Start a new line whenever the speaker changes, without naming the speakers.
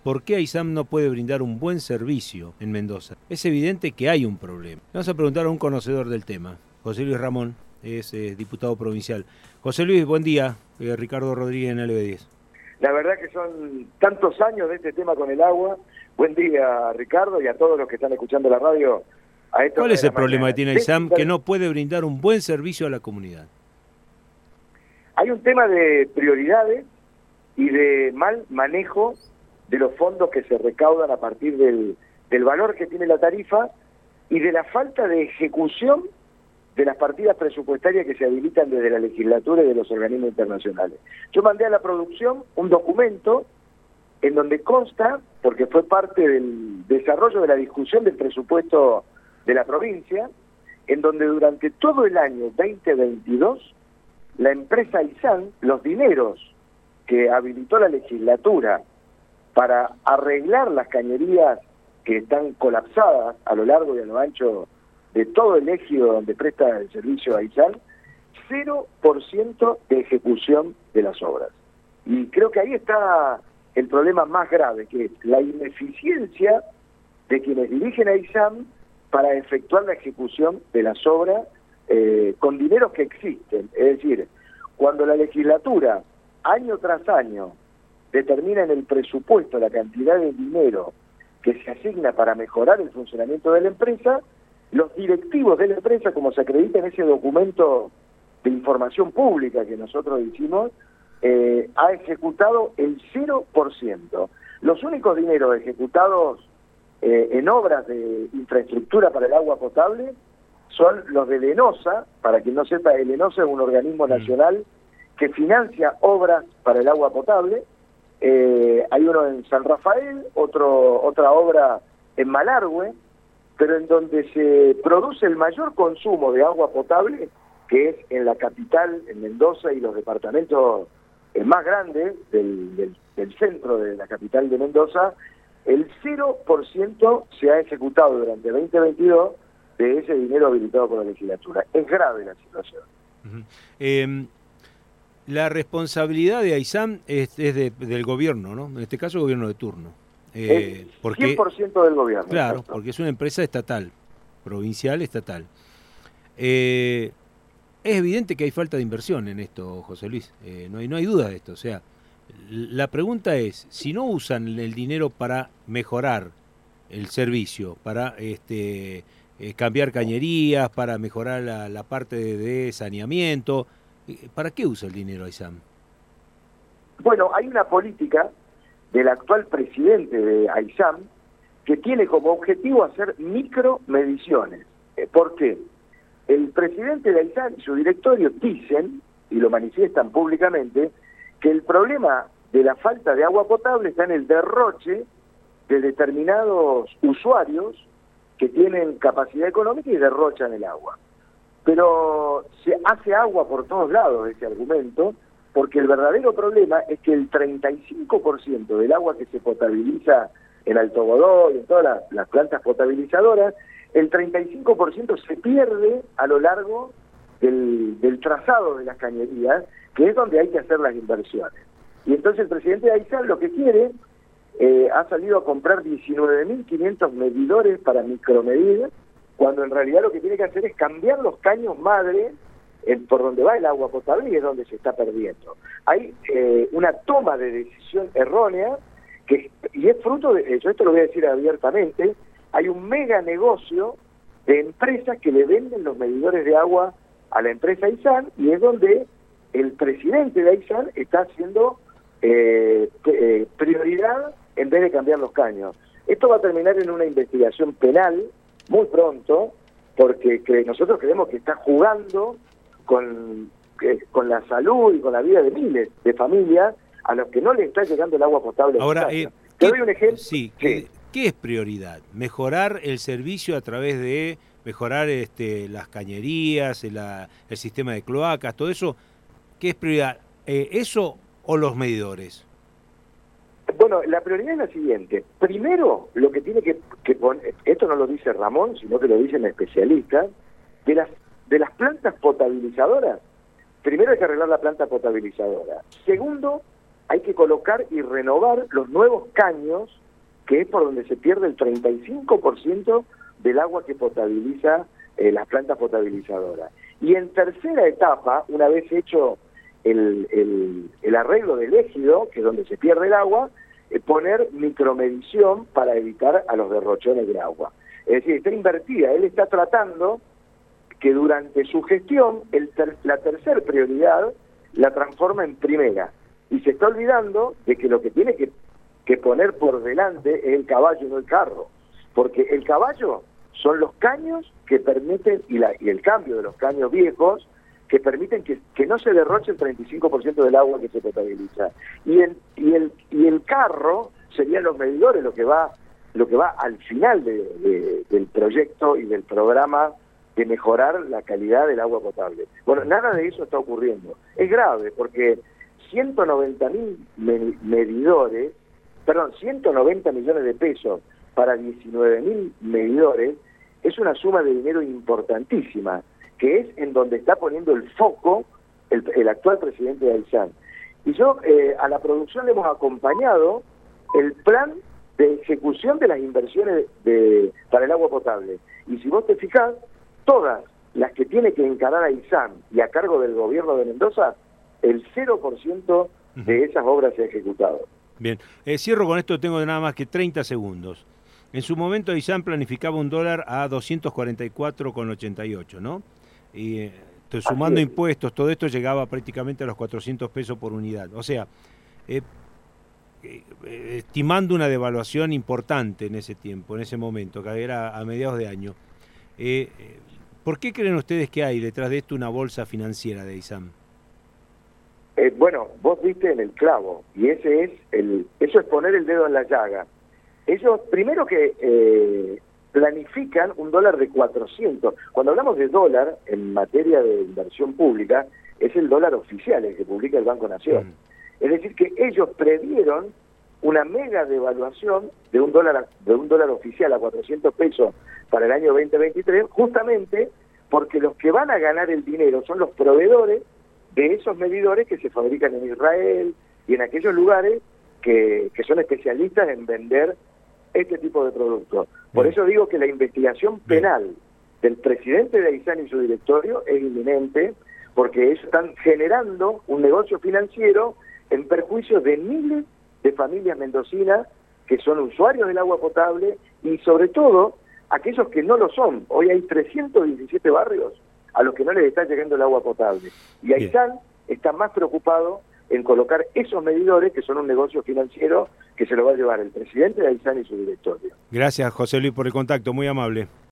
¿por qué AISAM no puede brindar un buen servicio en Mendoza? Es evidente que hay un problema. Vamos a preguntar a un conocedor del tema, José Luis Ramón, es diputado provincial. José Luis, buen día. Ricardo Rodríguez en LB10.
La verdad que son tantos años de este tema con el agua. Buen día, Ricardo, y a todos los que están escuchando la radio.
¿Cuál es el problema que tiene AISAM que no puede brindar un buen servicio a la comunidad?
Hay un tema de prioridades y de mal manejo de los fondos que se recaudan a partir del valor que tiene la tarifa y de la falta de ejecución de las partidas presupuestarias que se habilitan desde la legislatura y de los organismos internacionales. Yo mandé a la producción un documento en donde consta, porque fue parte del desarrollo de la discusión del presupuesto de la provincia, en donde durante todo el año 2022, la empresa AISAM, los dineros que habilitó la legislatura para arreglar las cañerías que están colapsadas a lo largo y a lo ancho de todo el ejido donde presta el servicio AISAM, 0% de ejecución de las obras. Y creo que ahí está el problema más grave, que es la ineficiencia de quienes dirigen AISAM para efectuar la ejecución de las obras con dineros que existen. Es decir, cuando la legislatura, año tras año, determina en el presupuesto la cantidad de dinero que se asigna para mejorar el funcionamiento de la empresa, los directivos de la empresa, como se acredita en ese documento de información pública que nosotros hicimos, ha ejecutado el 0%. Los únicos dineros ejecutados en obras de infraestructura para el agua potable son los de ENOSA. Para quien no sepa, el ENOSA es un organismo nacional que financia obras para el agua potable. Hay uno en San Rafael, otra obra en Malargüe, pero en donde se produce el mayor consumo de agua potable, que es en la capital, en Mendoza, y los departamentos más grandes del centro de la capital de Mendoza, el 0% se ha ejecutado durante 2022 de ese dinero habilitado por la legislatura. Es grave la situación.
La responsabilidad de AISAM es del gobierno, ¿no? En este caso, el gobierno de turno.
Porque 100% del gobierno.
Claro, exacto. Porque es una empresa estatal, provincial, estatal. Es evidente que hay falta de inversión en esto, José Luis. No hay duda de esto. O sea, la pregunta es, si no usan el dinero para mejorar el servicio, para cambiar cañerías, para mejorar la parte de saneamiento, ¿para qué usa el dinero AISAM?
Bueno, hay una política del actual presidente de AISAM que tiene como objetivo hacer micromediciones. ¿Por qué? El presidente de AISAM y su directorio dicen, y lo manifiestan públicamente, que el problema de la falta de agua potable está en el derroche de determinados usuarios que tienen capacidad económica y derrochan el agua. Pero se hace agua por todos lados ese argumento, porque el verdadero problema es que el 35% del agua que se potabiliza en Alto Godoy y en todas las plantas potabilizadoras, el 35% se pierde a lo largo del trazado de las cañerías, que es donde hay que hacer las inversiones. Y entonces el presidente de AISAM lo que quiere, ha salido a comprar 19.500 medidores para micromedir, cuando en realidad lo que tiene que hacer es cambiar los caños madre por donde va el agua potable, y es donde se está perdiendo. Hay una toma de decisión errónea, y es fruto de, yo esto lo voy a decir abiertamente, hay un mega negocio de empresas que le venden los medidores de agua a la empresa AISAM, y es donde el presidente de AISAM está haciendo prioridad en vez de cambiar los caños. Esto va a terminar en una investigación penal muy pronto, porque nosotros creemos que está jugando con la salud y con la vida de miles de familias a los que no les está llegando el agua potable.
Ahora,
te doy un ejemplo.
Sí, ¿qué es prioridad? ¿Mejorar el servicio a través de mejorar las cañerías, el sistema de cloacas, todo eso? ¿Qué es prioridad? ¿Eso o los medidores?
Bueno, la prioridad es la siguiente. Primero, lo que tiene que poner, esto no lo dice Ramón, sino que lo dicen especialistas, de las plantas potabilizadoras. Primero hay que arreglar la planta potabilizadora. Segundo, hay que colocar y renovar los nuevos caños, que es por donde se pierde el 35% del agua que potabiliza las plantas potabilizadoras. Y en tercera etapa, una vez hecho el arreglo del ejido, que es donde se pierde el agua, poner micromedición para evitar a los derrochones de agua. Es decir, está invertida. Él está tratando que durante su gestión la tercera prioridad la transforma en primera. Y se está olvidando de que lo que tiene que poner por delante es el caballo, no el carro. Porque el caballo son los caños que permiten, y el cambio de los caños viejos, que permiten que no se derroche el 35% del agua que se potabiliza. Y el carro serían los medidores, lo que va al final del proyecto y del programa de mejorar la calidad del agua potable. Bueno, nada de eso está ocurriendo. Es grave porque 190.000 medidores, 190 millones de pesos para 19.000 medidores, es una suma de dinero importantísima, que es en donde está poniendo el foco el actual presidente de AISAM. Y yo a la producción le hemos acompañado el plan de ejecución de las inversiones para el agua potable. Y si vos te fijás, todas las que tiene que encarar AISAM y a cargo del gobierno de Mendoza, el 0% de esas obras se ha ejecutado.
Bien, cierro con esto, tengo nada más que 30 segundos. En su momento AISAM planificaba un dólar a 244,88, ¿no? Y sumando impuestos, todo esto llegaba prácticamente a los 400 pesos por unidad. O sea, estimando una devaluación importante en ese tiempo, en ese momento, que era a mediados de año. ¿Por qué creen ustedes que hay detrás de esto una bolsa financiera de AISAM?
Bueno, vos diste en el clavo, y eso es poner el dedo en la llaga. Ellos, primero que planifican un dólar de 400. Cuando hablamos de dólar, en materia de inversión pública, es el dólar oficial, el que publica el Banco Nación. Es decir, que ellos previeron una mega devaluación de un dólar oficial a 400 pesos para el año 2023, justamente porque los que van a ganar el dinero son los proveedores de esos medidores que se fabrican en Israel y en aquellos lugares que son especialistas en vender este tipo de productos. Por eso digo que la investigación penal del presidente de AISAM y su directorio es inminente, porque ellos están generando un negocio financiero en perjuicio de miles de familias mendocinas que son usuarios del agua potable y sobre todo aquellos que no lo son. Hoy hay 317 barrios a los que no les está llegando el agua potable. Y AISAM está más preocupado en colocar esos medidores, que son un negocio financiero que se lo va a llevar el presidente de AISAM y su directorio.
Gracias, José Luis, por el contacto, muy amable.